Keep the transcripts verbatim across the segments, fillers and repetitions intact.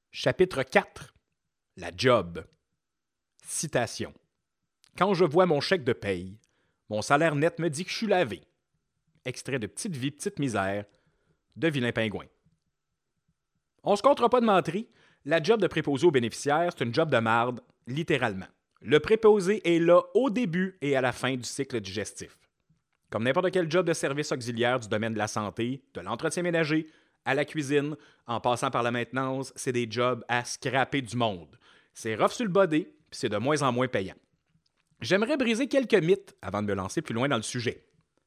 Chapitre quatre. La job. Citation. Quand je vois mon chèque de paye, mon salaire net me dit que je suis lavé. Extrait de Petite vie, petite misère de Vilain Pingouin. On se comptera pas de menterie, la job de préposé aux bénéficiaires, c'est une job de marde, littéralement. Le préposé est là au début et à la fin du cycle digestif. Comme n'importe quel job de service auxiliaire du domaine de la santé, de l'entretien ménager, à la cuisine, en passant par la maintenance, c'est des jobs à scraper du monde. C'est rough sur le body, puis c'est de moins en moins payant. J'aimerais briser quelques mythes avant de me lancer plus loin dans le sujet.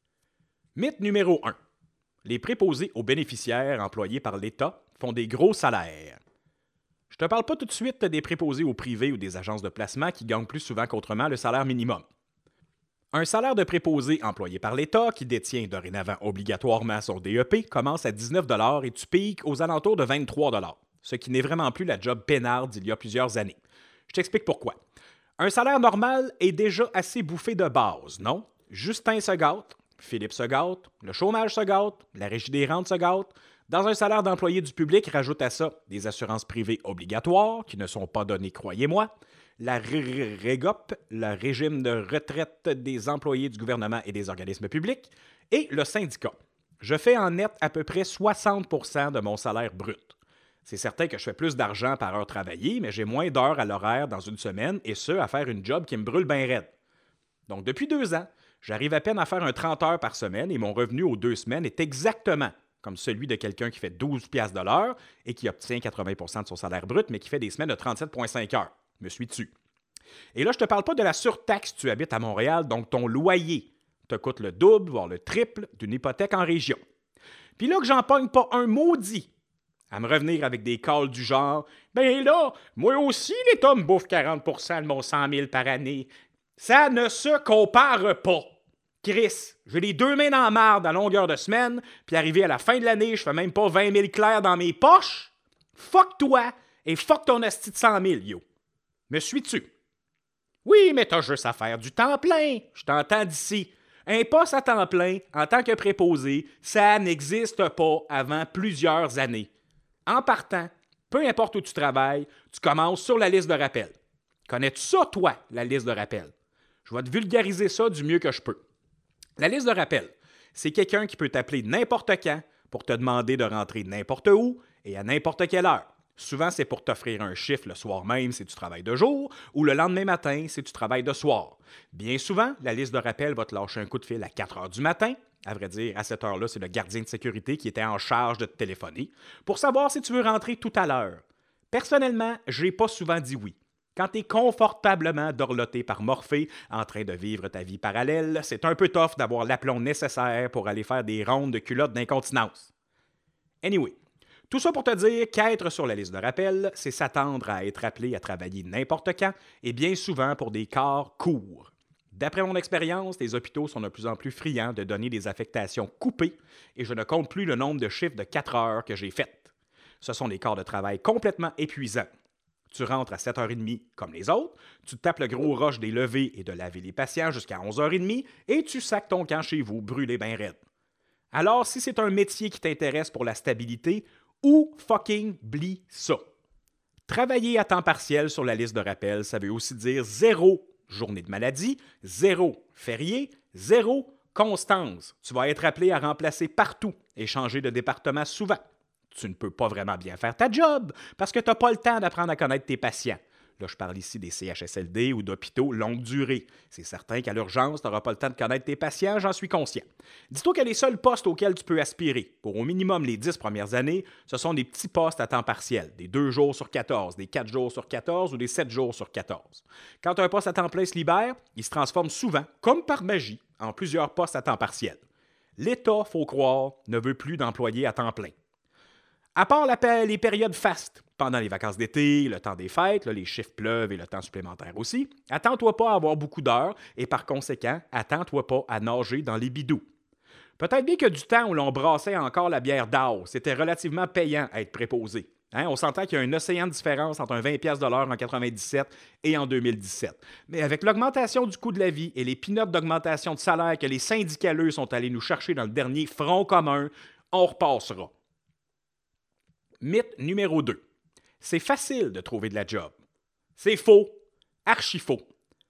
Mythe numéro un. Les préposés aux bénéficiaires employés par l'État font des gros salaires. Je te parle pas tout de suite des préposés au privé ou des agences de placement qui gagnent plus souvent qu'autrement le salaire minimum. Un salaire de préposé employé par l'État, qui détient dorénavant obligatoirement son D E P, commence à dix-neuf dollars et tu piques aux alentours de vingt-trois dollars, ce qui n'est vraiment plus la job peinarde d'il y a plusieurs années. Je t'explique pourquoi. Un salaire normal est déjà assez bouffé de base, non? Justin se gâte, Philippe se gâte, le chômage se gâte, la régie des rentes se gâte. Dans un salaire d'employé du public, rajoute à ça des assurances privées obligatoires, qui ne sont pas données, croyez-moi, la REGOP, le régime de retraite des employés du gouvernement et des organismes publics, et le syndicat. Je fais en net à peu près soixante pour cent de mon salaire brut. C'est certain que je fais plus d'argent par heure travaillée, mais j'ai moins d'heures à l'horaire dans une semaine, et ce, à faire une job qui me brûle bien raide. Donc, depuis deux ans, j'arrive à peine à faire un trente heures par semaine, et mon revenu aux deux semaines est exactement comme celui de quelqu'un qui fait douze piastres de l'heure et qui obtient quatre-vingts pour cent de son salaire brut, mais qui fait des semaines de trente-sept virgule cinq heures. Me suis-tu? Et là, je te parle pas de la surtaxe si tu habites à Montréal, donc ton loyer te coûte le double, voire le triple d'une hypothèque en région. Puis là que j'en pogne pas un maudit à me revenir avec des calls du genre « Ben là, moi aussi, l'État me bouffe quarante pour cent de mon cent mille par année. Ça ne se compare pas. Chris, j'ai les deux mains dans la marde à longueur de semaine, puis arrivé à la fin de l'année, je fais même pas vingt mille clairs dans mes poches. Fuck toi et fuck ton asti de cent mille, yo. Me suis-tu? Oui, mais t'as juste à faire du temps plein. Je t'entends d'ici. Un poste à temps plein, en tant que préposé, ça n'existe pas avant plusieurs années. En partant, peu importe où tu travailles, tu commences sur la liste de rappel. Connais-tu ça, toi, la liste de rappel? Je vais te vulgariser ça du mieux que je peux. La liste de rappel, c'est quelqu'un qui peut t'appeler n'importe quand pour te demander de rentrer n'importe où et à n'importe quelle heure. Souvent, c'est pour t'offrir un chiffre le soir même si tu travailles de jour ou le lendemain matin si tu travailles de soir. Bien souvent, la liste de rappel va te lâcher un coup de fil à quatre heures du matin. À vrai dire, à cette heure-là, c'est le gardien de sécurité qui était en charge de te téléphoner pour savoir si tu veux rentrer tout à l'heure. Personnellement, je n'ai pas souvent dit oui. Quand tu es confortablement dorloté par Morphée en train de vivre ta vie parallèle, c'est un peu tough d'avoir l'aplomb nécessaire pour aller faire des rondes de culottes d'incontinence. Anyway, tout ça pour te dire qu'être sur la liste de rappel, c'est s'attendre à être appelé à travailler n'importe quand et bien souvent pour des quarts courts. D'après mon expérience, les hôpitaux sont de plus en plus friands de donner des affectations coupées et je ne compte plus le nombre de chiffres de quatre heures que j'ai faites. Ce sont des quarts de travail complètement épuisants. Tu rentres à sept heures trente comme les autres, tu te tapes le gros rush des levées et de laver les patients jusqu'à onze heures trente et tu sacs ton camp chez vous brûlé ben raide. Alors, si c'est un métier qui t'intéresse pour la stabilité, ou fucking blie ça. Travailler à temps partiel sur la liste de rappel, ça veut aussi dire zéro journée de maladie, zéro férié, zéro constance. Tu vas être appelé à remplacer partout et changer de département souvent. Tu ne peux pas vraiment bien faire ta job parce que tu n'as pas le temps d'apprendre à connaître tes patients. Là, je parle ici des C H S L D ou d'hôpitaux longue durée. C'est certain qu'à l'urgence, tu n'auras pas le temps de connaître tes patients, j'en suis conscient. Dis-toi que les seuls postes auxquels tu peux aspirer, pour au minimum les dix premières années, ce sont des petits postes à temps partiel, des deux jours sur quatorze, des quatre jours sur quatorze ou des sept jours sur quatorze. Quand un poste à temps plein se libère, il se transforme souvent, comme par magie, en plusieurs postes à temps partiel. L'État, faut croire, ne veut plus d'employés à temps plein. À part la, les périodes fastes, pendant les vacances d'été, le temps des fêtes, là, les chiffres pleuvent et le temps supplémentaire aussi, attends-toi pas à avoir beaucoup d'heures et par conséquent, attends-toi pas à nager dans les bidous. Peut-être bien que du temps où l'on brassait encore la bière d'Ao, c'était relativement payant à être préposé. Hein, on s'entend qu'il y a un océan de différence entre un vingt piastres de l'heure en quatre-vingt-dix-sept et en deux mille dix-sept. Mais avec l'augmentation du coût de la vie et les pinottes d'augmentation de salaire que les syndicaleux sont allés nous chercher dans le dernier front commun, on repassera. Mythe numéro deux. c'est facile de trouver de la job. C'est faux, archi faux.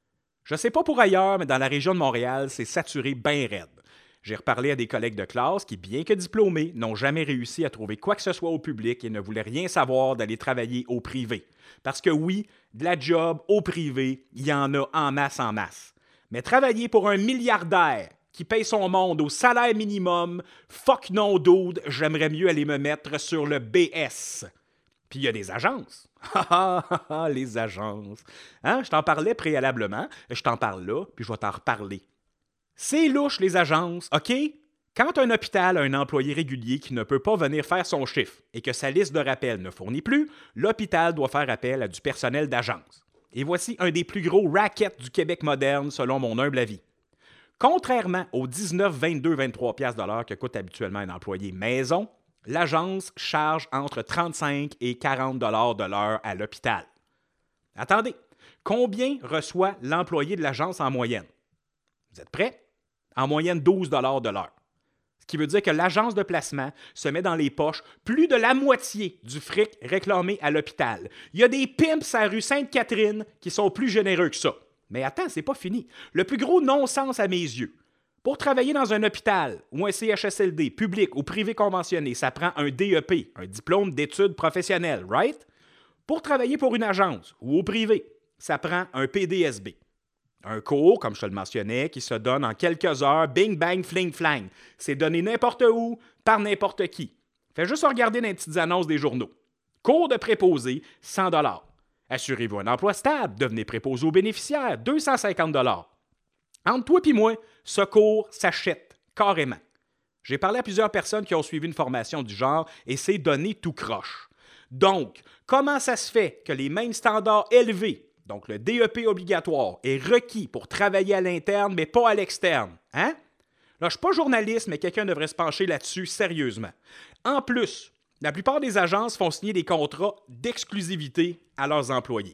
Je sais pas pour ailleurs, mais dans la région de Montréal, c'est saturé bien raide. J'ai reparlé à des collègues de classe qui, bien que diplômés, n'ont jamais réussi à trouver quoi que ce soit au public et ne voulaient rien savoir d'aller travailler au privé. Parce que oui, de la job au privé, il y en a en masse en masse. Mais travailler pour un milliardaire qui paye son monde au salaire minimum, fuck non dude, j'aimerais mieux aller me mettre sur le B S. Puis il y a des agences. Ah ah ah, les agences. Hein? Je t'en parlais préalablement, je t'en parle là, puis je vais t'en reparler. C'est louche, les agences, OK? Quand un hôpital a un employé régulier qui ne peut pas venir faire son chiffre et que sa liste de rappels ne fournit plus, l'hôpital doit faire appel à du personnel d'agence. Et voici un des plus gros rackets du Québec moderne, selon mon humble avis. Contrairement aux dix-neuf, vingt-deux, vingt-trois piastres de l'heure que coûte habituellement un employé maison, l'agence charge entre trente-cinq et quarante dollars de l'heure à l'hôpital. Attendez, combien reçoit l'employé de l'agence en moyenne? Vous êtes prêts? En moyenne douze dollars de l'heure. Ce qui veut dire que l'agence de placement se met dans les poches plus de la moitié du fric réclamé à l'hôpital. Il y a des pimps à la rue Sainte-Catherine qui sont plus généreux que ça. Mais attends, c'est pas fini. Le plus gros non-sens à mes yeux. Pour travailler dans un hôpital ou un C H S L D public ou privé conventionné, ça prend un D E P, un diplôme d'études professionnelles, right? Pour travailler pour une agence ou au privé, ça prend un P D S B. Un cours, comme je te le mentionnais, qui se donne en quelques heures, bing, bang, fling, flang. C'est donné n'importe où, par n'importe qui. Fais juste regarder dans les petites annonces des journaux. Cours de préposé, cent dollars. Assurez-vous un emploi stable, devenez préposé aux bénéficiaires, deux cent cinquante dollars. Entre toi et moi, ce cours s'achète, carrément. J'ai parlé à plusieurs personnes qui ont suivi une formation du genre et c'est donné tout croche. Donc, comment ça se fait que les mêmes standards élevés, donc le D E P obligatoire, est requis pour travailler à l'interne, mais pas à l'externe? Hein? Là, je ne suis pas journaliste, mais quelqu'un devrait se pencher là-dessus sérieusement. En plus, la plupart des agences font signer des contrats d'exclusivité à leurs employés.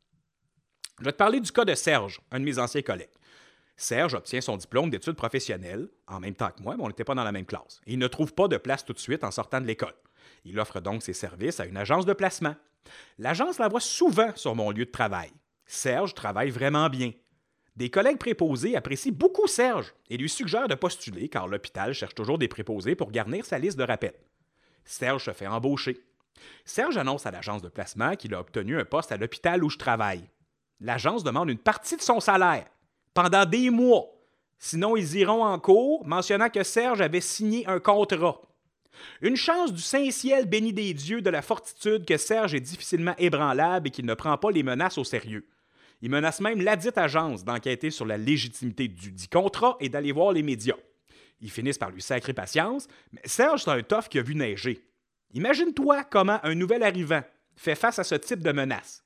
Je vais te parler du cas de Serge, un de mes anciens collègues. Serge obtient son diplôme d'études professionnelles en même temps que moi, mais on n'était pas dans la même classe. Et il ne trouve pas de place tout de suite en sortant de l'école. Il offre donc ses services à une agence de placement. L'agence l'envoie souvent sur mon lieu de travail. Serge travaille vraiment bien. Des collègues préposés apprécient beaucoup Serge et lui suggèrent de postuler car l'hôpital cherche toujours des préposés pour garnir sa liste de rappels. Serge se fait embaucher. Serge annonce à l'agence de placement qu'il a obtenu un poste à l'hôpital où je travaille. L'agence demande une partie de son salaire pendant des mois. Sinon, ils iront en cours mentionnant que Serge avait signé un contrat. Une chance du Saint-Ciel béni des dieux de la fortitude que Serge est difficilement ébranlable et qu'il ne prend pas les menaces au sérieux. Il menace même ladite agence d'enquêter sur la légitimité du dit contrat et d'aller voir les médias. Ils finissent par lui sacrer patience, mais Serge, c'est un tough qui a vu neiger. Imagine-toi comment un nouvel arrivant fait face à ce type de menace.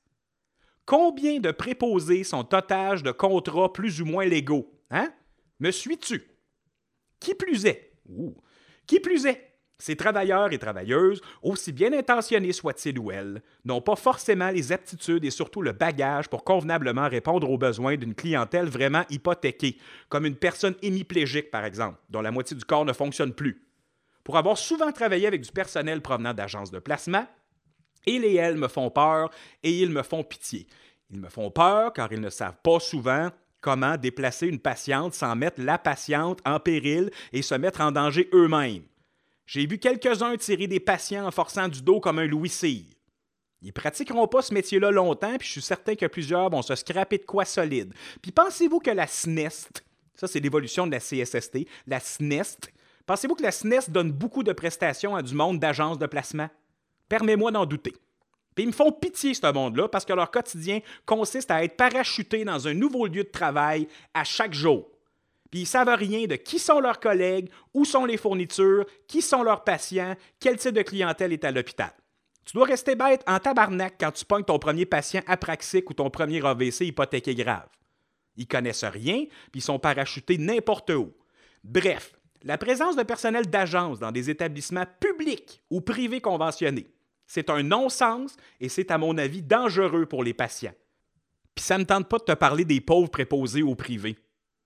Combien de préposés sont otages de contrats plus ou moins légaux? Hein? Me suis-tu? Qui plus est? Ouh. Qui plus est? Ces travailleurs et travailleuses, aussi bien intentionnés soient-ils ou elles, n'ont pas forcément les aptitudes et surtout le bagage pour convenablement répondre aux besoins d'une clientèle vraiment hypothéquée, comme une personne hémiplégique par exemple, dont la moitié du corps ne fonctionne plus. Pour avoir souvent travaillé avec du personnel provenant d'agences de placement, ils et elles me font peur et ils me font pitié. Ils me font peur car ils ne savent pas souvent comment déplacer une patiente sans mettre la patiente en péril et se mettre en danger eux-mêmes. J'ai vu quelques-uns tirer des patients en forçant du dos comme un Louis Cyr. Ils pratiqueront pas ce métier-là longtemps, puis je suis certain que plusieurs vont se scraper de quoi solide. Puis pensez-vous que la S N E S T, ça c'est l'évolution de la C S S T, la S N E S T, pensez-vous que la S N E S T donne beaucoup de prestations à du monde d'agences de placement? Permets-moi d'en douter. Puis ils me font pitié, ce monde-là, parce que leur quotidien consiste à être parachutés dans un nouveau lieu de travail à chaque jour. Puis ils ne savent rien de qui sont leurs collègues, où sont les fournitures, qui sont leurs patients, quel type de clientèle est à l'hôpital. Tu dois rester bête en tabarnak quand tu pognes ton premier patient apraxique ou ton premier A V C hypothéqué grave. Ils connaissent rien, puis ils sont parachutés n'importe où. Bref, la présence de personnel d'agence dans des établissements publics ou privés conventionnés, c'est un non-sens et c'est, à mon avis, dangereux pour les patients. Puis ça ne me tente pas de te parler des pauvres préposés au privé.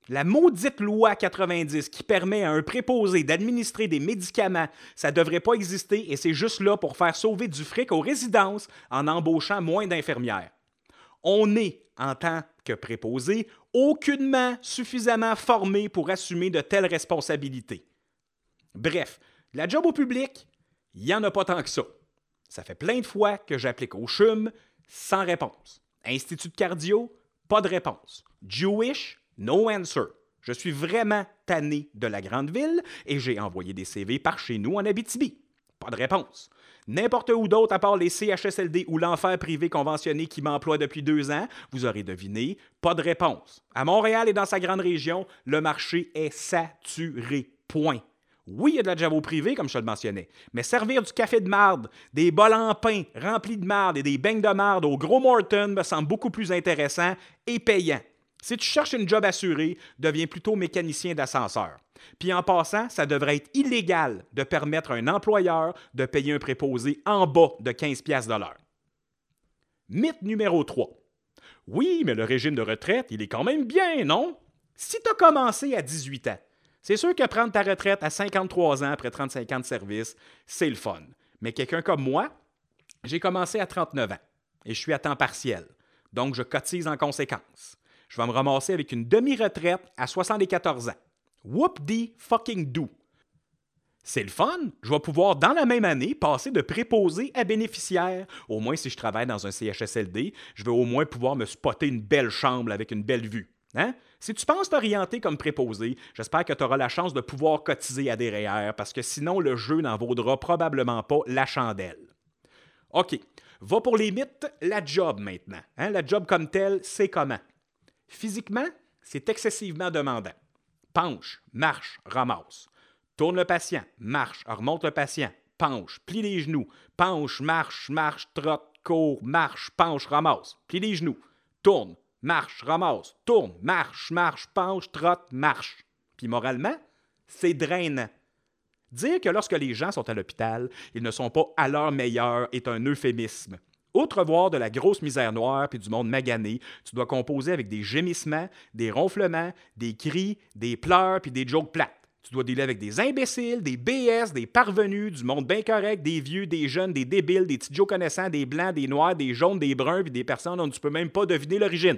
La maudite loi quatre-vingt-dix qui permet à un préposé d'administrer des médicaments, ça ne devrait pas exister et c'est juste là pour faire sauver du fric aux résidences en embauchant moins d'infirmières. On est, en tant que préposé, aucunement suffisamment formé pour assumer de telles responsabilités. Bref, la job au public, il n'y en a pas tant que ça. Ça fait plein de fois que j'applique au C H U M sans réponse. Institut de cardio, pas de réponse. Jewish, no answer. Je suis vraiment tanné de la grande ville et j'ai envoyé des C V par chez nous en Abitibi. Pas de réponse. N'importe où d'autre à part les C H S L D ou l'enfer privé conventionné qui m'emploie depuis deux ans, vous aurez deviné, pas de réponse. À Montréal et dans sa grande région, le marché est saturé. Point. Oui, il y a de la job au privé, comme je te le mentionnais, mais servir du café de marde, des bols en pain remplis de marde et des beignes de marde au Gros Morton me semble beaucoup plus intéressant et payant. Si tu cherches une job assurée, deviens plutôt mécanicien d'ascenseur. Puis en passant, ça devrait être illégal de permettre à un employeur de payer un préposé en bas de quinze piastres de l'heure. Mythe numéro trois. Oui, mais le régime de retraite, il est quand même bien, non? Si tu as commencé à dix-huit ans, c'est sûr que prendre ta retraite à cinquante-trois ans après trente-cinq ans de service, c'est le fun. Mais quelqu'un comme moi, j'ai commencé à trente-neuf ans et je suis à temps partiel. Donc, je cotise en conséquence. Je vais me ramasser avec une demi-retraite à soixante-quatorze ans. Whoop-dee fucking do. C'est le fun. Je vais pouvoir, dans la même année, passer de préposé à bénéficiaire. Au moins, si je travaille dans un C H S L D, je vais au moins pouvoir me spotter une belle chambre avec une belle vue. Hein? Si tu penses t'orienter comme préposé, j'espère que tu auras la chance de pouvoir cotiser à des R E E R parce que sinon, le jeu n'en vaudra probablement pas la chandelle. OK. Va pour les mythes, la job maintenant. Hein? La job comme telle, c'est comment? Physiquement, c'est excessivement demandant. Penche, marche, ramasse. Tourne le patient, marche, remonte le patient, penche, plie les genoux, penche, marche, marche, trotte, court, marche, penche, ramasse, plie les genoux, tourne, marche, ramasse, tourne, marche, marche, penche, trotte, marche. Puis moralement, c'est drainant. Dire que lorsque les gens sont à l'hôpital, ils ne sont pas à leur meilleur est un euphémisme. Outre voir de la grosse misère noire puis du monde magané, tu dois composer avec des gémissements, des ronflements, des cris, des pleurs puis des jokes plates. Tu dois dealer avec des imbéciles, des B S, des parvenus, du monde bien correct, des vieux, des jeunes, des débiles, des petits Joe connaissants, des blancs, des noirs, des jaunes, des bruns puis des personnes dont tu peux même pas deviner l'origine.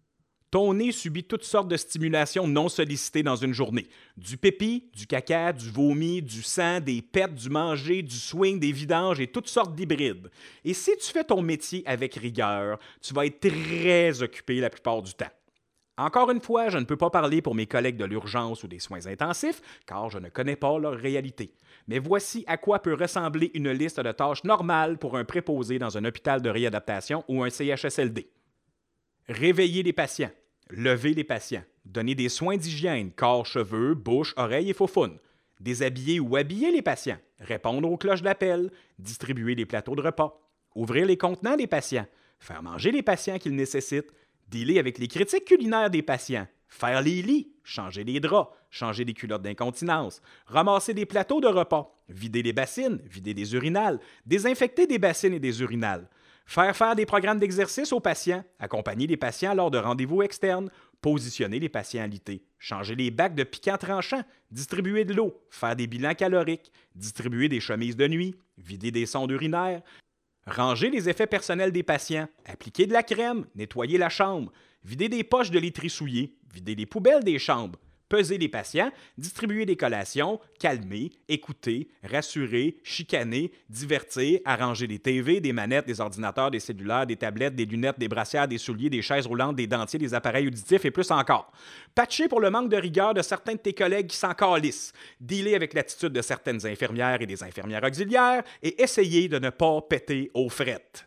Ton nez subit toutes sortes de stimulations non sollicitées dans une journée. Du pipi, du caca, du vomi, du sang, des pets, du manger, du swing, des vidanges et toutes sortes d'hybrides. Et si tu fais ton métier avec rigueur, tu vas être très occupé la plupart du temps. Encore une fois, je ne peux pas parler pour mes collègues de l'urgence ou des soins intensifs, car je ne connais pas leur réalité. Mais voici à quoi peut ressembler une liste de tâches normales pour un préposé dans un hôpital de réadaptation ou un C H S L D. Réveiller les patients. Lever les patients, donner des soins d'hygiène, corps, cheveux, bouche, oreilles et faufounes, déshabiller ou habiller les patients, répondre aux cloches d'appel, distribuer les plateaux de repas, ouvrir les contenants des patients, faire manger les patients qu'ils nécessitent, dealer avec les critiques culinaires des patients, faire les lits, changer les draps, changer des culottes d'incontinence, ramasser des plateaux de repas, vider les bassines, vider des urinales, désinfecter des bassines et des urinales, faire faire des programmes d'exercice aux patients, accompagner les patients lors de rendez-vous externes, positionner les patients alités, changer les bacs de piquants tranchants, distribuer de l'eau, faire des bilans caloriques, distribuer des chemises de nuit, vider des sondes urinaires, ranger les effets personnels des patients, appliquer de la crème, nettoyer la chambre, vider des poches de literie souillées, vider les poubelles des chambres, peser les patients, distribuer des collations, calmer, écouter, rassurer, chicaner, divertir, arranger des T V, des manettes, des ordinateurs, des cellulaires, des tablettes, des lunettes, des brassières, des souliers, des chaises roulantes, des dentiers, des appareils auditifs et plus encore. Patcher pour le manque de rigueur de certains de tes collègues qui s'en calissent, dealer avec l'attitude de certaines infirmières et des infirmières auxiliaires et essayer de ne pas péter aux frettes.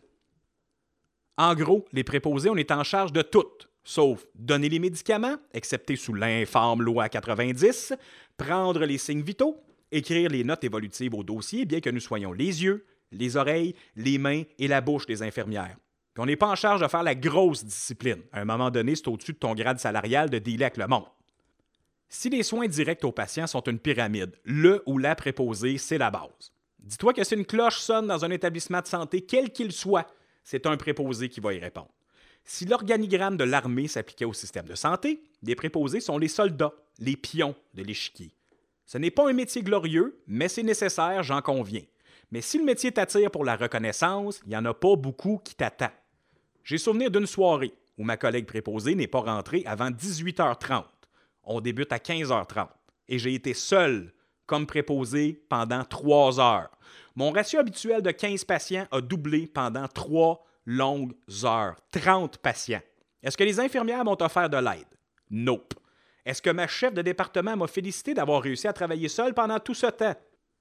En gros, les préposés, on est en charge de tout. Sauf donner les médicaments, excepté sous l'infâme loi quatre-vingt-dix, prendre les signes vitaux, écrire les notes évolutives au dossier, bien que nous soyons les yeux, les oreilles, les mains et la bouche des infirmières. Puis on n'est pas en charge de faire la grosse discipline. À un moment donné, c'est au-dessus de ton grade salarial de dealer avec le monde. Si les soins directs aux patients sont une pyramide, le ou la préposé, c'est la base. Dis-toi que si une cloche sonne dans un établissement de santé, quel qu'il soit, c'est un préposé qui va y répondre. Si l'organigramme de l'armée s'appliquait au système de santé, les préposés sont les soldats, les pions de l'échiquier. Ce n'est pas un métier glorieux, mais c'est nécessaire, j'en conviens. Mais si le métier t'attire pour la reconnaissance, il n'y en a pas beaucoup qui t'attendent. J'ai souvenir d'une soirée où ma collègue préposée n'est pas rentrée avant dix-huit heures trente. On débute à quinze heures trente et j'ai été seul comme préposé pendant trois heures. Mon ratio habituel de quinze patients a doublé pendant trois longues heures. trente patients. Est-ce que les infirmières m'ont offert de l'aide? Nope. Est-ce que ma chef de département m'a félicité d'avoir réussi à travailler seul pendant tout ce temps?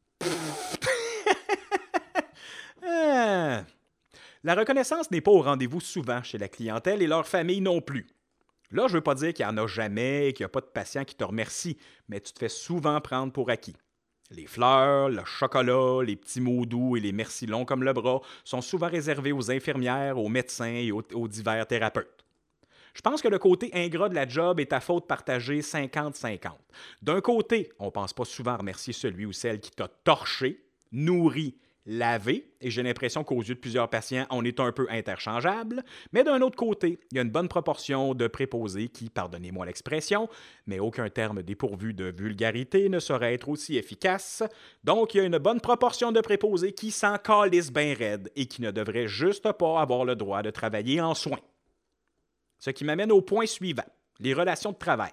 ah. La reconnaissance n'est pas au rendez-vous souvent chez la clientèle et leur famille non plus. Là, je ne veux pas dire qu'il n'y en a jamais et qu'il n'y a pas de patients qui te remercient, mais tu te fais souvent prendre pour acquis. Les fleurs, le chocolat, les petits mots doux et les merci longs comme le bras sont souvent réservés aux infirmières, aux médecins et aux, aux divers thérapeutes. Je pense que le côté ingrat de la job est à faute partagée cinquante cinquante. D'un côté, on ne pense pas souvent remercier celui ou celle qui t'a torché, nourri, lavé, et j'ai l'impression qu'aux yeux de plusieurs patients, on est un peu interchangeable, mais d'un autre côté, il y a une bonne proportion de préposés qui, pardonnez-moi l'expression, mais aucun terme dépourvu de vulgarité ne saurait être aussi efficace, donc il y a une bonne proportion de préposés qui s'en calissent bien raide et qui ne devraient juste pas avoir le droit de travailler en soins. Ce qui m'amène au point suivant, les relations de travail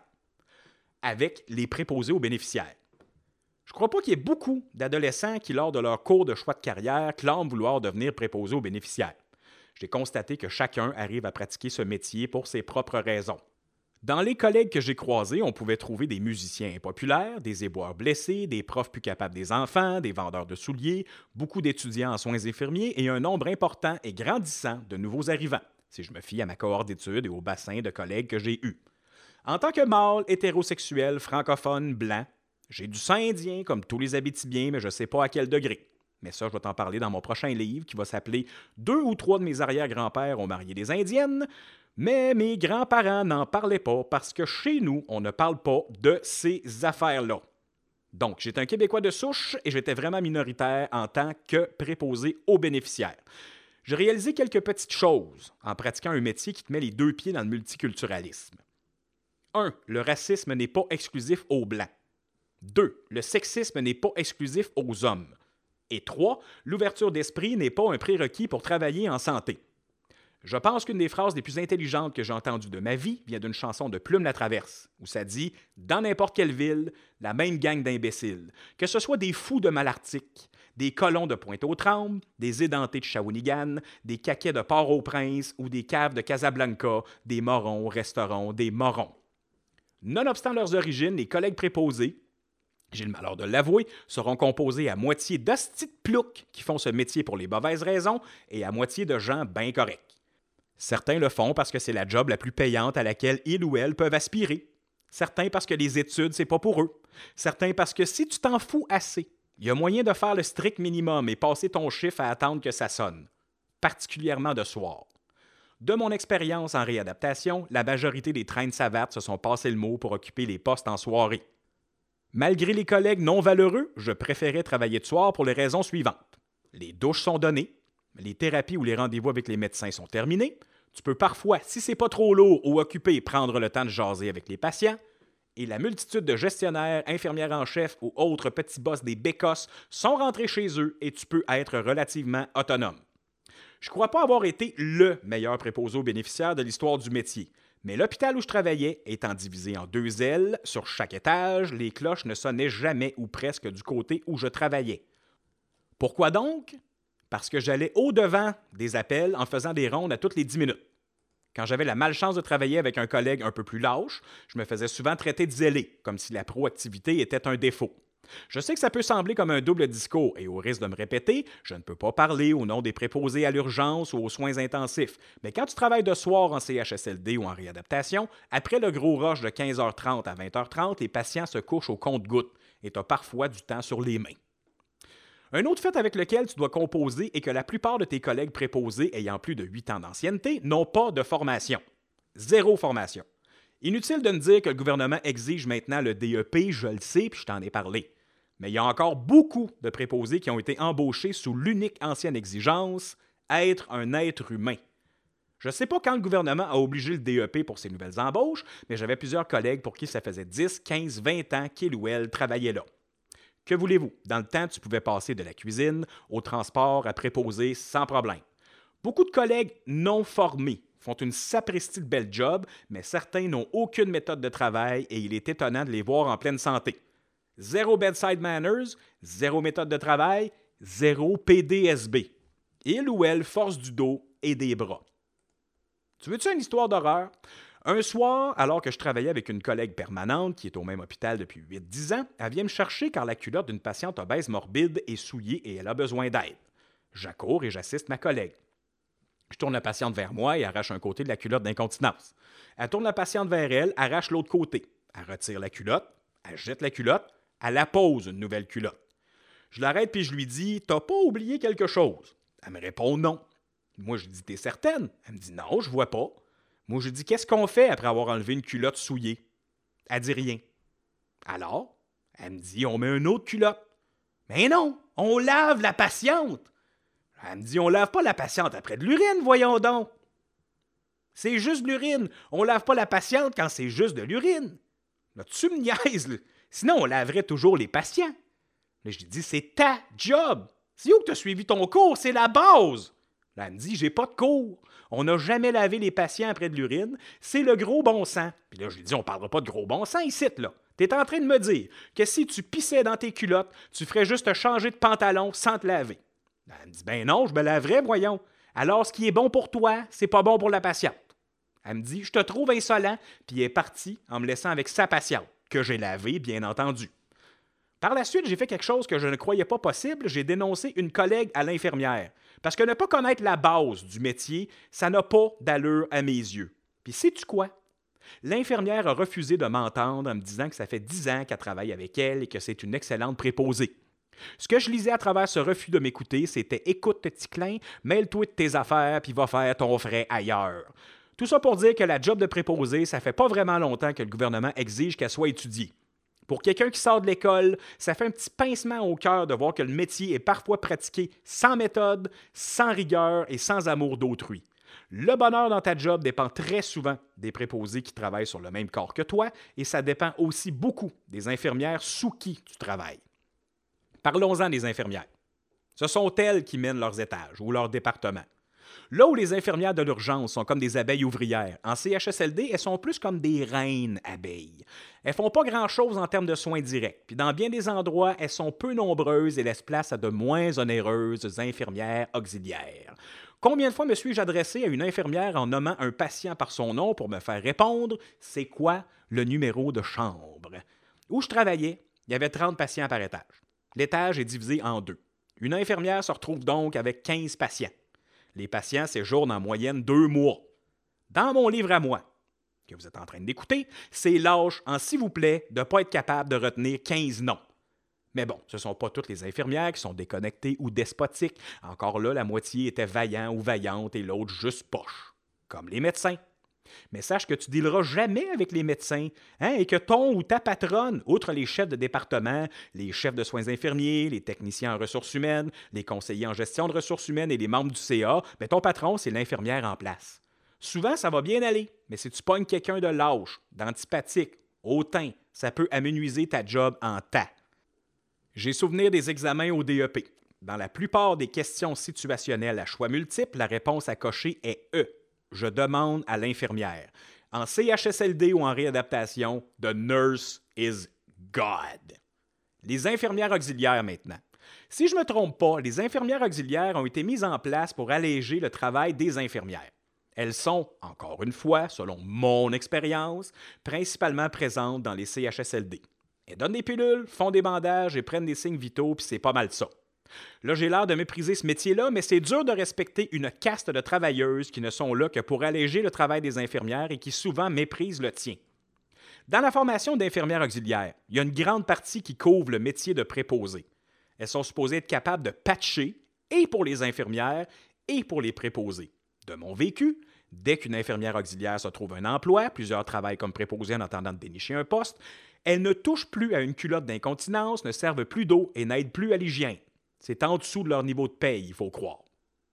avec les préposés aux bénéficiaires. Je ne crois pas qu'il y ait beaucoup d'adolescents qui, lors de leur cours de choix de carrière, clament vouloir devenir préposés aux bénéficiaires. J'ai constaté que chacun arrive à pratiquer ce métier pour ses propres raisons. Dans les collègues que j'ai croisés, on pouvait trouver des musiciens impopulaires, des éboueurs blessés, des profs plus capables des enfants, des vendeurs de souliers, beaucoup d'étudiants en soins infirmiers et un nombre important et grandissant de nouveaux arrivants, si je me fie à ma cohorte d'études et au bassin de collègues que j'ai eus. En tant que mâle, hétérosexuel, francophone, blanc, j'ai du sang indien comme tous les Abitibiens, mais je ne sais pas à quel degré. Mais ça, je vais t'en parler dans mon prochain livre qui va s'appeler « Deux ou trois de mes arrière-grands-pères ont marié des Indiennes », mais mes grands-parents n'en parlaient pas parce que chez nous, on ne parle pas de ces affaires-là. Donc, j'étais un Québécois de souche et j'étais vraiment minoritaire en tant que préposé aux bénéficiaires. J'ai réalisé quelques petites choses en pratiquant un métier qui te met les deux pieds dans le multiculturalisme. un. Le racisme n'est pas exclusif aux Blancs. deux. Le sexisme n'est pas exclusif aux hommes. Et trois. L'ouverture d'esprit n'est pas un prérequis pour travailler en santé. Je pense qu'une des phrases les plus intelligentes que j'ai entendues de ma vie vient d'une chanson de Plume la Traverse, où ça dit « Dans n'importe quelle ville, la même gang d'imbéciles, que ce soit des fous de Malartic, des colons de Pointe-aux-Trembles, des édentés de Shawinigan, des caquets de Port-au-Prince ou des caves de Casablanca, des morons au restaurant, des morons. » Nonobstant leurs origines, les collègues préposés, j'ai le malheur de l'avouer, seront composés à moitié d'hosties de ploucs qui font ce métier pour les mauvaises raisons et à moitié de gens bien corrects. Certains le font parce que c'est la job la plus payante à laquelle ils ou elles peuvent aspirer. Certains parce que les études, c'est pas pour eux. Certains parce que si tu t'en fous assez, il y a moyen de faire le strict minimum et passer ton chiffre à attendre que ça sonne, particulièrement de soir. De mon expérience en réadaptation, la majorité des trains de savates se sont passés le mot pour occuper les postes en soirée. Malgré les collègues non valeureux, je préférais travailler de soir pour les raisons suivantes. Les douches sont données, les thérapies ou les rendez-vous avec les médecins sont terminés, tu peux parfois, si c'est pas trop lourd ou occupé, prendre le temps de jaser avec les patients, et la multitude de gestionnaires, infirmières en chef ou autres petits boss des bécosses sont rentrés chez eux et tu peux être relativement autonome. Je crois pas avoir été le meilleur préposé aux bénéficiaires de l'histoire du métier, mais l'hôpital où je travaillais étant divisé en deux ailes, sur chaque étage, les cloches ne sonnaient jamais ou presque du côté où je travaillais. Pourquoi donc? Parce que j'allais au-devant des appels en faisant des rondes à toutes les dix minutes. Quand j'avais la malchance de travailler avec un collègue un peu plus lâche, je me faisais souvent traiter de zélé, comme si la proactivité était un défaut. Je sais que ça peut sembler comme un double discours et au risque de me répéter, je ne peux pas parler au nom des préposés à l'urgence ou aux soins intensifs. Mais quand tu travailles de soir en C H S L D ou en réadaptation, après le gros rush de quinze heures trente à vingt heures trente, les patients se couchent au compte-gouttes et tu as parfois du temps sur les mains. Un autre fait avec lequel tu dois composer est que la plupart de tes collègues préposés ayant plus de huit ans d'ancienneté n'ont pas de formation. Zéro formation. Inutile de me dire que le gouvernement exige maintenant le D E P, je le sais, puis je t'en ai parlé. Mais il y a encore beaucoup de préposés qui ont été embauchés sous l'unique ancienne exigence, être un être humain. Je ne sais pas quand le gouvernement a obligé le D E P pour ses nouvelles embauches, mais j'avais plusieurs collègues pour qui ça faisait dix, quinze, vingt ans qu'il ou elle travaillait là. Que voulez-vous? Dans le temps, tu pouvais passer de la cuisine au transport à préposer sans problème. Beaucoup de collègues non formés font une sapristi de belle job, mais certains n'ont aucune méthode de travail et il est étonnant de les voir en pleine santé. Zéro bedside manners, zéro méthode de travail, zéro P D S B. Il ou elle force du dos et des bras. Tu veux-tu une histoire d'horreur? Un soir, alors que je travaillais avec une collègue permanente qui est au même hôpital depuis huit à dix ans, elle vient me chercher car la culotte d'une patiente obèse morbide est souillée et elle a besoin d'aide. J'accours et j'assiste ma collègue. Je tourne la patiente vers moi et arrache un côté de la culotte d'incontinence. Elle tourne la patiente vers elle, arrache l'autre côté. Elle retire la culotte, elle jette la culotte, elle appose une nouvelle culotte. Je l'arrête puis je lui dis « T'as pas oublié quelque chose? » Elle me répond « Non. » Moi, je dis « T'es certaine? » Elle me dit « Non, je vois pas. » Moi, je dis « Qu'est-ce qu'on fait après avoir enlevé une culotte souillée? » Elle dit rien. Alors, elle me dit « On met une autre culotte. » Mais non, on lave la patiente. Elle me dit « On lave pas la patiente après de l'urine, voyons donc. » C'est juste de l'urine. On lave pas la patiente quand c'est juste de l'urine. Là, tu me niaises, là. Sinon, on laverait toujours les patients. Là, je lui dis, c'est ta job. C'est où que tu as suivi ton cours? C'est la base. Là, elle me dit, j'ai pas de cours. On n'a jamais lavé les patients après de l'urine. C'est le gros bon sens. Puis là, je lui dis, on parlera pas de gros bon sens ici, là. Tu es en train de me dire que si tu pissais dans tes culottes, tu ferais juste te changer de pantalon sans te laver. Là, elle me dit, ben non, je me laverais, voyons. Alors, ce qui est bon pour toi, c'est pas bon pour la patiente. Elle me dit, je te trouve insolent, puis elle est partie en me laissant avec sa patiente, que j'ai lavée, bien entendu. Par la suite, j'ai fait quelque chose que je ne croyais pas possible, j'ai dénoncé une collègue à l'infirmière. Parce que ne pas connaître la base du métier, ça n'a pas d'allure à mes yeux. Puis sais-tu quoi? L'infirmière a refusé de m'entendre en me disant que ça fait dix ans qu'elle travaille avec elle et que c'est une excellente préposée. Ce que je lisais à travers ce refus de m'écouter, c'était « Écoute, petit clin, mêle-toi de tes affaires puis va faire ton frais ailleurs ». Tout ça pour dire que la job de préposé, ça fait pas vraiment longtemps que le gouvernement exige qu'elle soit étudiée. Pour quelqu'un qui sort de l'école, ça fait un petit pincement au cœur de voir que le métier est parfois pratiqué sans méthode, sans rigueur et sans amour d'autrui. Le bonheur dans ta job dépend très souvent des préposés qui travaillent sur le même corps que toi et ça dépend aussi beaucoup des infirmières sous qui tu travailles. Parlons-en des infirmières. Ce sont elles qui mènent leurs étages ou leurs départements. Là où les infirmières de l'urgence sont comme des abeilles ouvrières, en C H S L D, elles sont plus comme des reines abeilles. Elles font pas grand-chose en termes de soins directs, puis dans bien des endroits, elles sont peu nombreuses et laissent place à de moins onéreuses infirmières auxiliaires. Combien de fois me suis-je adressé à une infirmière en nommant un patient par son nom pour me faire répondre « C'est quoi le numéro de chambre? » Où je travaillais, il y avait trente patients par étage. L'étage est divisé en deux. Une infirmière se retrouve donc avec quinze patients. Les patients séjournent en moyenne deux mois. Dans mon livre à moi, que vous êtes en train d'écouter, c'est lâche en s'il vous plaît de ne pas être capable de retenir quinze noms. Mais bon, ce ne sont pas toutes les infirmières qui sont déconnectées ou despotiques. Encore là, la moitié était vaillant ou vaillante et l'autre juste poche. Comme les médecins. Mais sache que tu ne dealeras jamais avec les médecins hein, et que ton ou ta patronne, outre les chefs de département, les chefs de soins infirmiers, les techniciens en ressources humaines, les conseillers en gestion de ressources humaines et les membres du C A, bien, ton patron, c'est l'infirmière en place. Souvent, ça va bien aller, mais si tu pognes quelqu'un de lâche, d'antipathique, hautain, ça peut amenuiser ta job en tas. J'ai souvenir des examens au D E P. Dans la plupart des questions situationnelles à choix multiples, la réponse à cocher est E. Je demande à l'infirmière. En C H S L D ou en réadaptation, the nurse is God. Les infirmières auxiliaires maintenant. Si je ne me trompe pas, les infirmières auxiliaires ont été mises en place pour alléger le travail des infirmières. Elles sont, encore une fois, selon mon expérience, principalement présentes dans les C H S L D. Elles donnent des pilules, font des bandages et prennent des signes vitaux, puis c'est pas mal ça. Là, j'ai l'air de mépriser ce métier-là, mais c'est dur de respecter une caste de travailleuses qui ne sont là que pour alléger le travail des infirmières et qui souvent méprisent le tien. Dans la formation d'infirmières auxiliaires, il y a une grande partie qui couvre le métier de préposé. Elles sont supposées être capables de patcher, et pour les infirmières, et pour les préposés. De mon vécu, dès qu'une infirmière auxiliaire se trouve un emploi, plusieurs travaillent comme préposés en attendant de dénicher un poste, elles ne touchent plus à une culotte d'incontinence, ne servent plus d'eau et n'aident plus à l'hygiène. C'est en dessous de leur niveau de paye, il faut croire.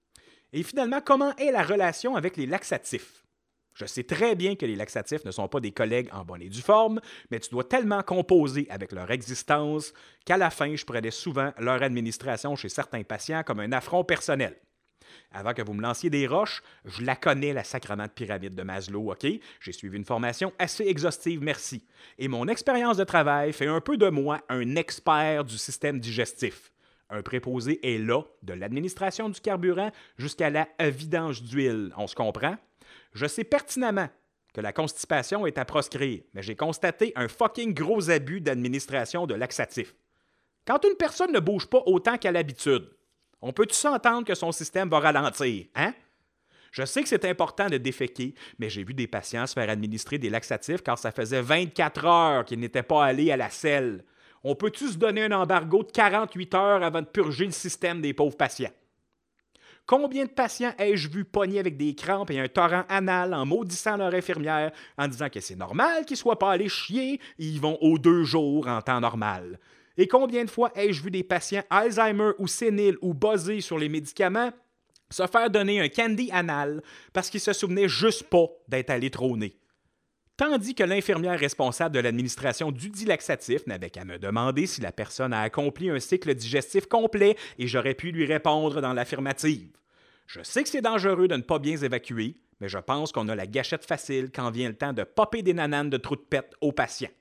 Et finalement, comment est la relation avec les laxatifs? Je sais très bien que les laxatifs ne sont pas des collègues en bonne et due forme, mais tu dois tellement composer avec leur existence qu'à la fin, je prenais souvent leur administration chez certains patients comme un affront personnel. Avant que vous me lanciez des roches, je la connais, la sacrement de pyramide de Maslow, OK? J'ai suivi une formation assez exhaustive, merci. Et mon expérience de travail fait un peu de moi un expert du système digestif. Un préposé est là, de l'administration du carburant jusqu'à la vidange d'huile. On se comprend? Je sais pertinemment que la constipation est à proscrire, mais j'ai constaté un fucking gros abus d'administration de laxatifs. Quand une personne ne bouge pas autant qu'à l'habitude, on peut-tu s'entendre que son système va ralentir, hein? Je sais que c'est important de déféquer, mais j'ai vu des patients se faire administrer des laxatifs car ça faisait vingt-quatre heures qu'ils n'étaient pas allés à la selle. On peut-tu se donner un embargo de quarante-huit heures avant de purger le système des pauvres patients? Combien de patients ai-je vu pogner avec des crampes et un torrent anal en maudissant leur infirmière en disant que c'est normal qu'ils ne soient pas allés chier, ils vont aux deux jours en temps normal? Et combien de fois ai-je vu des patients Alzheimer ou séniles ou buzzés sur les médicaments se faire donner un candy anal parce qu'ils se souvenaient juste pas d'être allés trôner? Tandis que l'infirmière responsable de l'administration du dit laxatif n'avait qu'à me demander si la personne a accompli un cycle digestif complet et j'aurais pu lui répondre dans l'affirmative. Je sais que c'est dangereux de ne pas bien évacuer, mais je pense qu'on a la gâchette facile quand vient le temps de popper des nananes de trous de pète aux patients.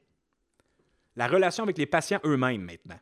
La relation avec les patients eux-mêmes maintenant.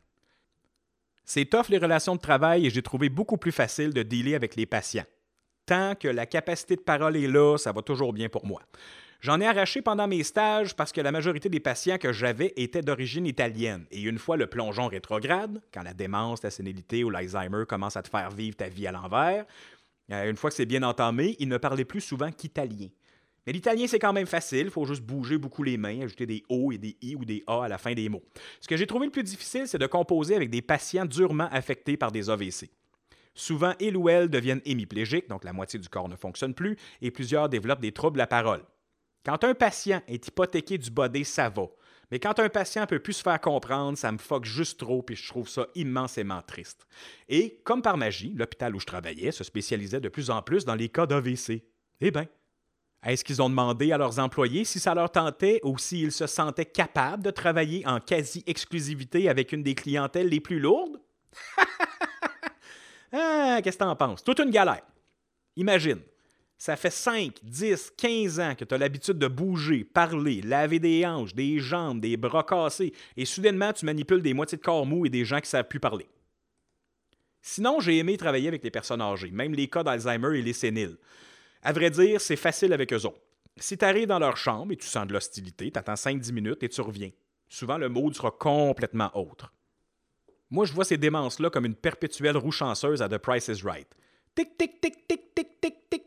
C'est tough les relations de travail et j'ai trouvé beaucoup plus facile de dealer avec les patients. Tant que la capacité de parole est là, ça va toujours bien pour moi. J'en ai arraché pendant mes stages parce que la majorité des patients que j'avais étaient d'origine italienne. Et une fois le plongeon rétrograde, quand la démence, la sénilité ou l'Alzheimer commencent à te faire vivre ta vie à l'envers, une fois que c'est bien entamé, ils ne parlaient plus souvent qu'italien. Mais l'italien, c'est quand même facile, il faut juste bouger beaucoup les mains, ajouter des O et des I ou des A à la fin des mots. Ce que j'ai trouvé le plus difficile, c'est de composer avec des patients durement affectés par des A V C. Souvent, ils ou elles deviennent hémiplégiques, donc la moitié du corps ne fonctionne plus, et plusieurs développent des troubles de la parole. Quand un patient est hypothéqué du body, ça va. Mais quand un patient ne peut plus se faire comprendre, ça me fuck juste trop et je trouve ça immensément triste. Et, comme par magie, l'hôpital où je travaillais se spécialisait de plus en plus dans les cas d'A V C. Eh bien, est-ce qu'ils ont demandé à leurs employés si ça leur tentait ou s'ils se sentaient capables de travailler en quasi-exclusivité avec une des clientèles les plus lourdes? Ah, qu'est-ce que t'en penses? Toute une galère. Imagine. Ça fait cinq, dix, quinze ans que tu as l'habitude de bouger, parler, laver des hanches, des jambes, des bras cassés, et soudainement, tu manipules des moitiés de corps mous et des gens qui ne savent plus parler. Sinon, j'ai aimé travailler avec les personnes âgées, même les cas d'Alzheimer et les séniles. À vrai dire, c'est facile avec eux autres. Si tu arrives dans leur chambre et tu sens de l'hostilité, tu attends cinq dix minutes et tu reviens. Souvent, le mood sera complètement autre. Moi, je vois ces démences-là comme une perpétuelle roue chanceuse à The Price is Right. Tic, tic, tic, tic, tic, tic, tic.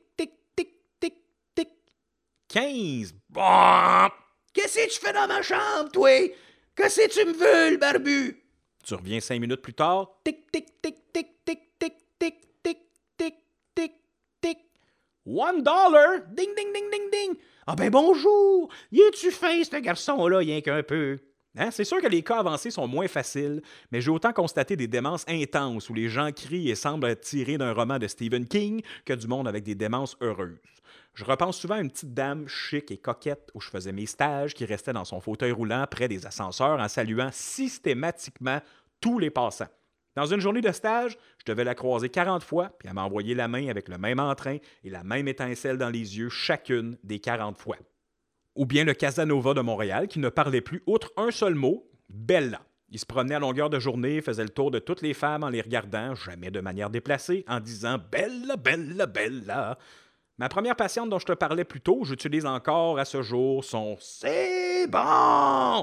quinze. Bon! Qu'est-ce que tu fais dans ma chambre, toi? Qu'est-ce que tu me veux, le barbu? Tu reviens cinq minutes plus tard. Tic, tic, tic, tic, tic, tic, tic, tic, tic, tic, tic. One dollar! Ding, ding, ding, ding, ding! Ah ben bonjour! Y es-tu fin, ce garçon-là, rien qu'un peu? Hein? C'est sûr que les cas avancés sont moins faciles, mais j'ai autant constaté des démences intenses où les gens crient et semblent tirés d'un roman de Stephen King que du monde avec des démences heureuses. Je repense souvent à une petite dame chic et coquette où je faisais mes stages qui restait dans son fauteuil roulant près des ascenseurs en saluant systématiquement tous les passants. Dans une journée de stage, je devais la croiser quarante fois puis elle m'envoyait la main avec le même entrain et la même étincelle dans les yeux chacune des quarante fois. Ou bien le Casanova de Montréal qui ne parlait plus outre un seul mot, Bella. Il se promenait à longueur de journée, faisait le tour de toutes les femmes en les regardant, jamais de manière déplacée, en disant « Bella, Bella, Bella ». Ma première patiente dont je te parlais plus tôt, j'utilise encore à ce jour son « C'est bon ».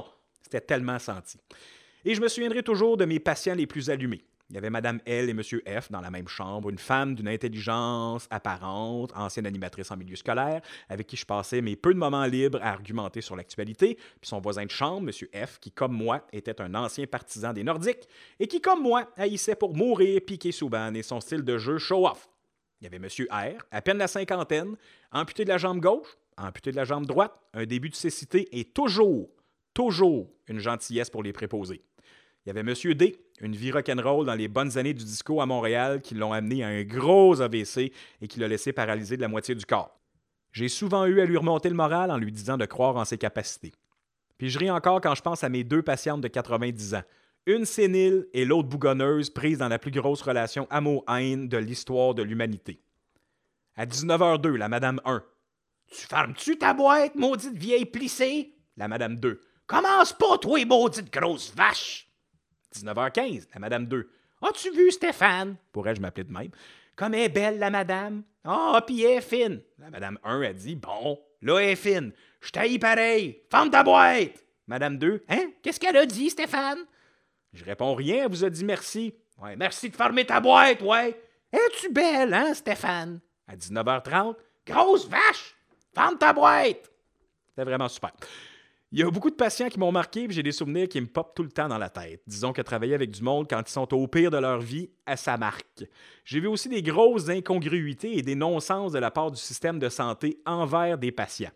C'était tellement senti. Et je me souviendrai toujours de mes patients les plus allumés. Il y avait Madame L et Monsieur F dans la même chambre, une femme d'une intelligence apparente, ancienne animatrice en milieu scolaire, avec qui je passais mes peu de moments libres à argumenter sur l'actualité, puis son voisin de chambre, Monsieur F, qui, comme moi, était un ancien partisan des Nordiques, et qui, comme moi, haïssait pour mourir Piqué Souban et son style de jeu show-off. Il y avait Monsieur R, à peine la cinquantaine, amputé de la jambe gauche, amputé de la jambe droite, un début de cécité et toujours, toujours une gentillesse pour les préposés. Il y avait Monsieur D, Une vie rock'n'roll dans les bonnes années du disco à Montréal qui l'ont amené à un gros A V C et qui l'a laissé paralysé de la moitié du corps. J'ai souvent eu à lui remonter le moral en lui disant de croire en ses capacités. Puis je ris encore quand je pense à mes deux patientes de quatre-vingt-dix ans. Une sénile et l'autre bougonneuse prise dans la plus grosse relation amour-haine de l'histoire de l'humanité. À dix-neuf heures deux, la Madame un. « Tu fermes-tu ta boîte, maudite vieille plissée? » La Madame deux. « Commence pas, toi, maudite grosse vache! » dix-neuf heures quinze, la Madame deux. « As-tu vu Stéphane? » Pourrais-je m'appeler de même? « Comme elle est belle, la Madame. Ah, oh, puis elle est fine. » La Madame un a dit. « Bon, là, elle est fine. Je t'haïs pareil. Ferme ta boîte! » Madame deux. « Hein? Qu'est-ce qu'elle a dit, Stéphane? » Je réponds rien, elle vous a dit merci. « Ouais, merci de fermer ta boîte, ouais. Es-tu belle, hein, Stéphane? » À dix-neuf heures trente. « Grosse vache! Ferme ta boîte! » C'était vraiment super. Il y a beaucoup de patients qui m'ont marqué et j'ai des souvenirs qui me popent tout le temps dans la tête. Disons que travailler avec du monde quand ils sont au pire de leur vie, ça marque. J'ai vu aussi des grosses incongruités et des non-sens de la part du système de santé envers des patients.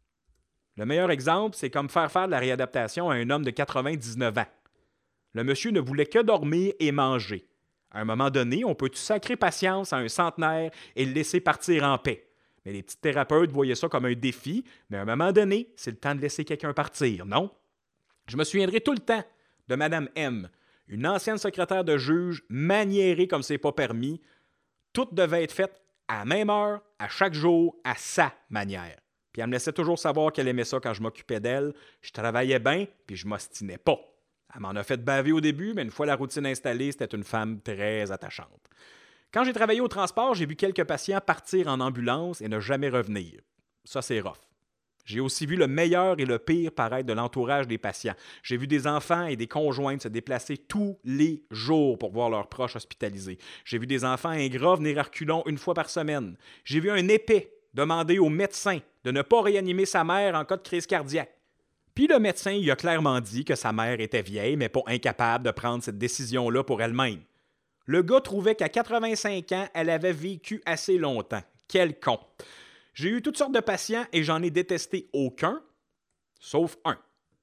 Le meilleur exemple, c'est comme faire faire de la réadaptation à un homme de quatre-vingt-dix-neuf ans. Le monsieur ne voulait que dormir et manger. À un moment donné, on peut-tu sacrer patience à un centenaire et le laisser partir en paix? Mais les petits thérapeutes voyaient ça comme un défi, mais à un moment donné, c'est le temps de laisser quelqu'un partir, non? Je me souviendrai tout le temps de Madame M, une ancienne secrétaire de juge, maniérée comme c'est pas permis. Tout devait être fait à la même heure, à chaque jour, à sa manière. Puis elle me laissait toujours savoir qu'elle aimait ça quand je m'occupais d'elle. Je travaillais bien, puis je m'ostinais pas. Elle m'en a fait baver au début, mais une fois la routine installée, c'était une femme très attachante. Quand j'ai travaillé au transport, j'ai vu quelques patients partir en ambulance et ne jamais revenir. Ça, c'est rough. J'ai aussi vu le meilleur et le pire paraître de l'entourage des patients. J'ai vu des enfants et des conjointes se déplacer tous les jours pour voir leurs proches hospitalisés. J'ai vu des enfants ingrats venir à reculons une fois par semaine. J'ai vu un épais demander au médecin de ne pas réanimer sa mère en cas de crise cardiaque. Puis le médecin il a clairement dit que sa mère était vieille, mais pas incapable de prendre cette décision-là pour elle-même. Le gars trouvait qu'à quatre-vingt-cinq ans, elle avait vécu assez longtemps. Quel con! J'ai eu toutes sortes de patients et j'en ai détesté aucun, sauf un.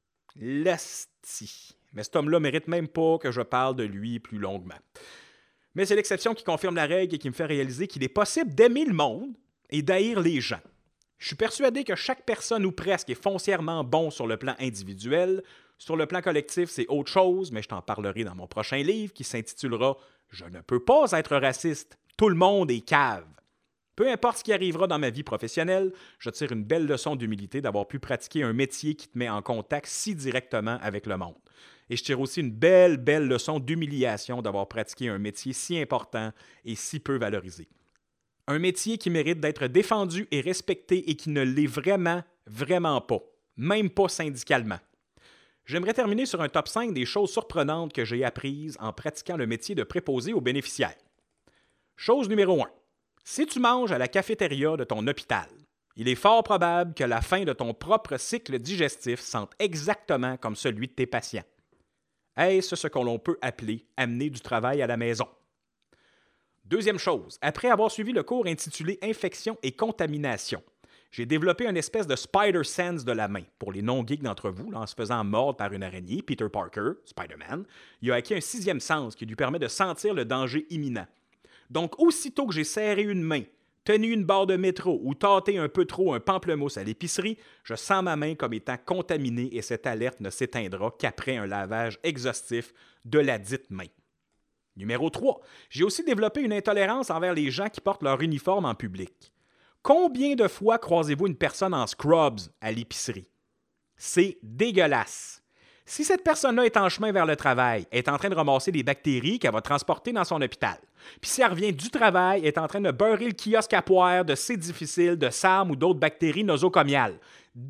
L'asti. Mais cet homme-là mérite même pas que je parle de lui plus longuement. Mais c'est l'exception qui confirme la règle et qui me fait réaliser qu'il est possible d'aimer le monde et d'haïr les gens. Je suis persuadé que chaque personne ou presque est foncièrement bon sur le plan individuel. Sur le plan collectif, c'est autre chose, mais je t'en parlerai dans mon prochain livre qui s'intitulera « Je ne peux pas être raciste. Tout le monde est cave ». Peu importe ce qui arrivera dans ma vie professionnelle, je tire une belle leçon d'humilité d'avoir pu pratiquer un métier qui te met en contact si directement avec le monde. Et je tire aussi une belle, belle leçon d'humiliation d'avoir pratiqué un métier si important et si peu valorisé. Un métier qui mérite d'être défendu et respecté et qui ne l'est vraiment, vraiment pas, même pas syndicalement. J'aimerais terminer sur un top cinq des choses surprenantes que j'ai apprises en pratiquant le métier de préposé aux bénéficiaires. Chose numéro un. Si tu manges à la cafétéria de ton hôpital, il est fort probable que la fin de ton propre cycle digestif sente exactement comme celui de tes patients. Est-ce ce que l'on peut appeler amener du travail à la maison? Deuxième chose, après avoir suivi le cours intitulé « Infection et contamination », j'ai développé une espèce de spider sense de la main. Pour les non-geeks d'entre vous, là, en se faisant mordre par une araignée, Peter Parker, Spider-Man, il a acquis un sixième sens qui lui permet de sentir le danger imminent. Donc, aussitôt que j'ai serré une main, tenu une barre de métro ou tâté un peu trop un pamplemousse à l'épicerie, je sens ma main comme étant contaminée et cette alerte ne s'éteindra qu'après un lavage exhaustif de la dite main. Numéro trois. J'ai aussi développé une intolérance envers les gens qui portent leur uniforme en public. Combien de fois croisez-vous une personne en scrubs à l'épicerie? C'est dégueulasse. Si cette personne-là est en chemin vers le travail, elle est en train de ramasser des bactéries qu'elle va transporter dans son hôpital. Puis si elle revient du travail, elle est en train de beurrer le kiosque à poire de C difficile, de SARM ou d'autres bactéries nosocomiales.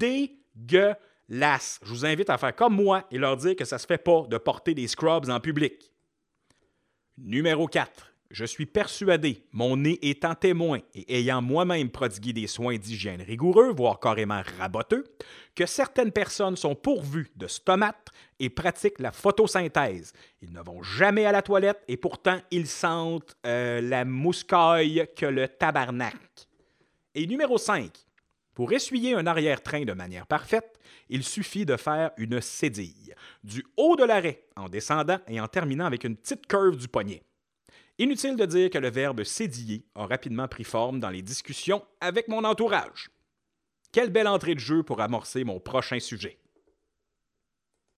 Dégueulasse. Je vous invite à faire comme moi et leur dire que ça se fait pas de porter des scrubs en public. Numéro quatre. Je suis persuadé, mon nez étant témoin et ayant moi-même prodigué des soins d'hygiène rigoureux, voire carrément raboteux, que certaines personnes sont pourvues de stomates et pratiquent la photosynthèse. Ils ne vont jamais à la toilette et pourtant ils sentent euh, la mouscaille que le tabarnak. Et numéro cinq. Pour essuyer un arrière-train de manière parfaite, il suffit de faire une cédille, du haut de l'arrêt, en descendant et en terminant avec une petite curve du poignet. Inutile de dire que le verbe cédiller a rapidement pris forme dans les discussions avec mon entourage. Quelle belle entrée de jeu pour amorcer mon prochain sujet.